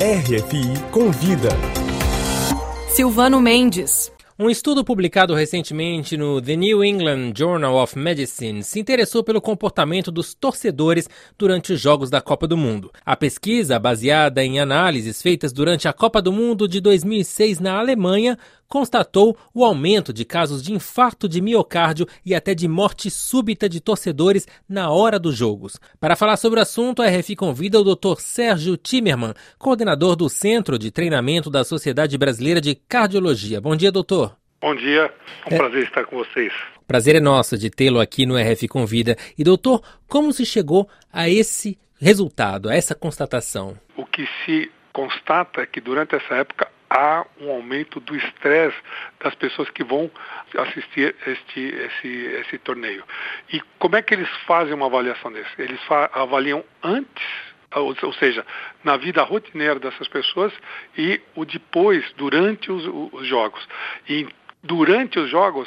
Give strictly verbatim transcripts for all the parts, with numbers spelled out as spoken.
R F I Convida. Silvano Mendes. Um estudo publicado recentemente no The New England Journal of Medicine se interessou pelo comportamento dos torcedores durante os Jogos da Copa do Mundo. A pesquisa, baseada em análises feitas durante a Copa do Mundo de dois mil e seis na Alemanha, constatou o aumento de casos de infarto de miocárdio e até de morte súbita de torcedores na hora dos jogos. Para falar sobre o assunto, a R F I convida o doutor Sérgio Timerman, coordenador do Centro de Treinamento da Sociedade Brasileira de Cardiologia. Bom dia, doutor. Bom dia, é um prazer estar com vocês. Prazer é nosso de tê-lo aqui no R F I Convida. E, doutor, como se chegou a esse resultado, a essa constatação? O que se constata é que durante essa época há um aumento do estresse das pessoas que vão assistir este, esse, esse torneio. E como é que eles fazem uma avaliação desse? Eles fa- avaliam antes, ou, ou seja, na vida rotineira dessas pessoas e o depois, durante os, os jogos. E durante os jogos,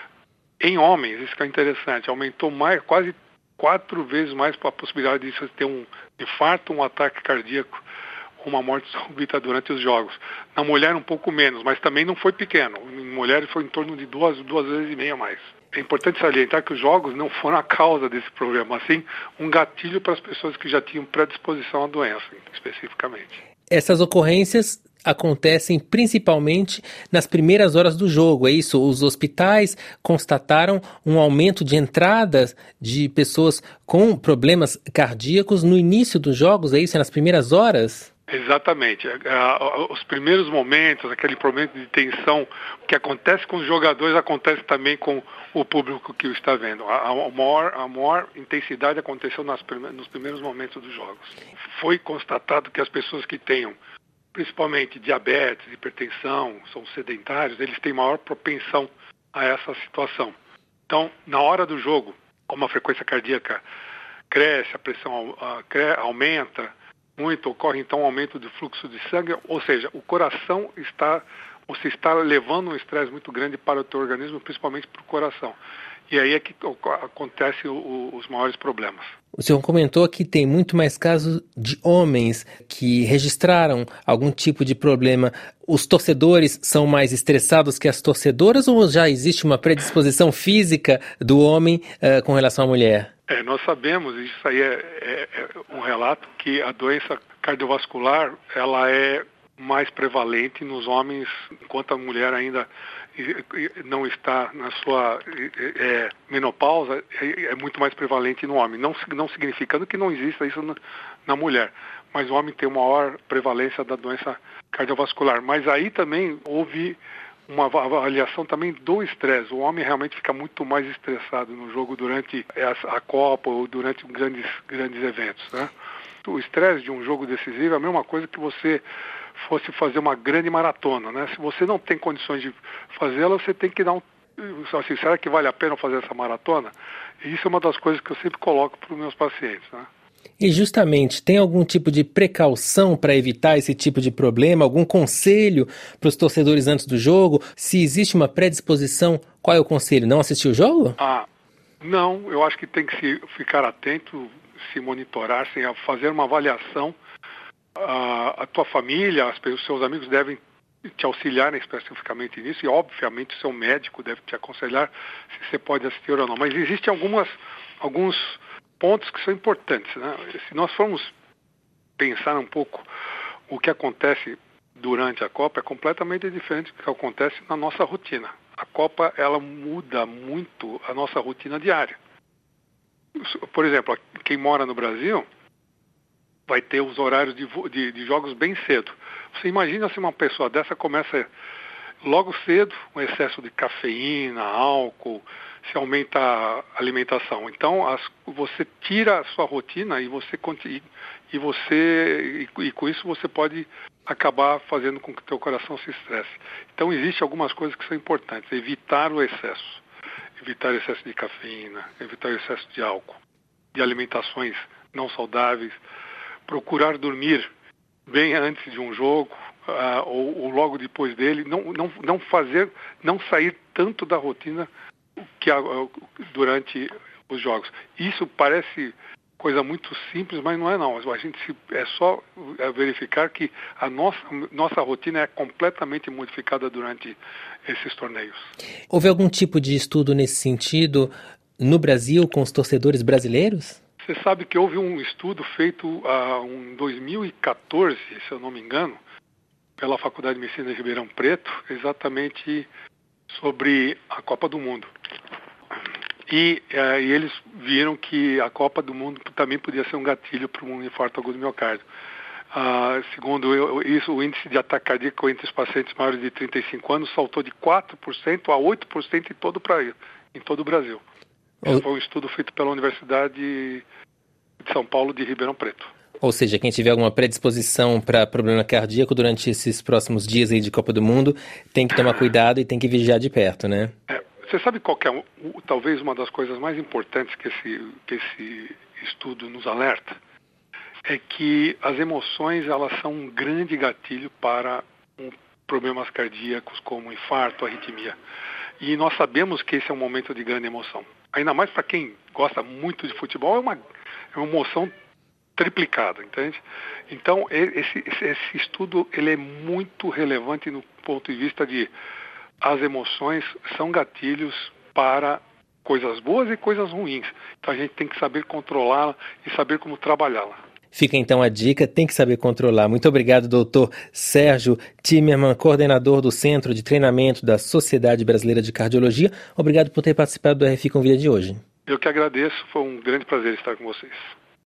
em homens, isso que é interessante, aumentou mais, quase quatro vezes mais a possibilidade de você ter um infarto, um ataque cardíaco, uma morte súbita durante os jogos. Na mulher um pouco menos, mas também não foi pequeno. Em mulheres foi em torno de duas, duas vezes e meia mais. É importante salientar que os jogos não foram a causa desse problema, assim, um gatilho para as pessoas que já tinham predisposição à doença, especificamente. Essas ocorrências acontecem principalmente nas primeiras horas do jogo, é isso? Os hospitais constataram um aumento de entradas de pessoas com problemas cardíacos no início dos jogos, é isso? É nas primeiras horas? Exatamente. Os primeiros momentos, aquele momento de tensão, o que acontece com os jogadores acontece também com o público que o está vendo. A maior, a maior intensidade aconteceu nas prime- nos primeiros momentos dos jogos. Foi constatado que as pessoas que tenham, principalmente diabetes, hipertensão, são sedentários, eles têm maior propensão a essa situação. Então, na hora do jogo, como a frequência cardíaca cresce, a pressão aumenta muito, ocorre então um aumento do fluxo de sangue, ou seja, o coração está, você está levando um estresse muito grande para o teu organismo, principalmente para o coração. E aí é que acontecem os maiores problemas. O senhor comentou que tem muito mais casos de homens que registraram algum tipo de problema. Os torcedores são mais estressados que as torcedoras ou já existe uma predisposição física do homem uh, com relação à mulher? É, nós sabemos, isso aí é, é, é um relato, que a doença cardiovascular ela é mais prevalente nos homens, enquanto a mulher ainda não está na sua é, menopausa, é, é muito mais prevalente no homem. Não, não significando que não exista isso na, na mulher, mas o homem tem uma maior prevalência da doença cardiovascular. Mas aí também houve uma avaliação também do estresse. O homem realmente fica muito mais estressado no jogo durante a, a Copa ou durante grandes, grandes eventos, né? O estresse de um jogo decisivo é a mesma coisa que você fosse fazer uma grande maratona, né? Se você não tem condições de fazê-la, você tem que dar um... Assim, será que vale a pena fazer essa maratona? E isso é uma das coisas que eu sempre coloco para os meus pacientes, né? E justamente, tem algum tipo de precaução para evitar esse tipo de problema? Algum conselho para os torcedores antes do jogo? Se existe uma predisposição, qual é o conselho? Não assistir o jogo? Ah, não. Eu acho que tem que se ficar atento, se monitorar, sem fazer uma avaliação. A, a tua família, as, os seus amigos devem te auxiliar especificamente nisso e, obviamente, o seu médico deve te aconselhar se você pode assistir ou não. Mas existem algumas, alguns pontos que são importantes, né? Se nós formos pensar um pouco o que acontece durante a Copa, é completamente diferente do que acontece na nossa rotina. A Copa, ela muda muito a nossa rotina diária. Por exemplo, quem mora no Brasil vai ter os horários de, de, de jogos bem cedo. Você imagina se uma pessoa dessa começa logo cedo, um excesso de cafeína, álcool, se aumenta a alimentação. Então, as, você tira a sua rotina e você e você e, e com isso você pode acabar fazendo com que o teu coração se estresse. Então, existem algumas coisas que são importantes. Evitar o excesso. Evitar o excesso de cafeína, evitar o excesso de álcool, de alimentações não saudáveis, procurar dormir bem antes de um jogo uh, ou, ou logo depois dele, não, não, não fazer, não sair tanto da rotina que uh, durante os jogos. Isso parece coisa muito simples, mas não é não. A gente se, é só verificar que a nossa, nossa rotina é completamente modificada durante esses torneios. Houve algum tipo de estudo nesse sentido no Brasil com os torcedores brasileiros? Você sabe que houve um estudo feito uh, em dois mil e catorze, se eu não me engano, pela Faculdade de Medicina de Ribeirão Preto, exatamente sobre a Copa do Mundo. E, uh, e eles viram que a Copa do Mundo também podia ser um gatilho para um infarto agudo do miocárdio. Uh, segundo eu, isso, o índice de ataque cardíaco entre os pacientes maiores de trinta e cinco anos saltou de quatro por cento a oito por cento em todo, pra, em todo o Brasil. Esse foi um estudo feito pela Universidade de São Paulo de Ribeirão Preto. Ou seja, quem tiver alguma predisposição para problema cardíaco durante esses próximos dias aí de Copa do Mundo tem que tomar cuidado e tem que vigiar de perto, né? É, você sabe qual que é, talvez, uma das coisas mais importantes que esse, que esse estudo nos alerta? É que as emoções, elas são um grande gatilho para um, problemas cardíacos como infarto, arritmia. E nós sabemos que esse é um momento de grande emoção. Ainda mais para quem gosta muito de futebol, é uma, é uma emoção triplicada, entende? Então, esse, esse, esse estudo ele é muito relevante no ponto de vista de as emoções são gatilhos para coisas boas e coisas ruins. Então, a gente tem que saber controlá-la e saber como trabalhá-la. Fica então a dica, tem que saber controlar. Muito obrigado, doutor Sérgio Timmerman, coordenador do Centro de Treinamento da Sociedade Brasileira de Cardiologia. Obrigado por ter participado do R F I Convida de hoje. Eu que agradeço, foi um grande prazer estar com vocês.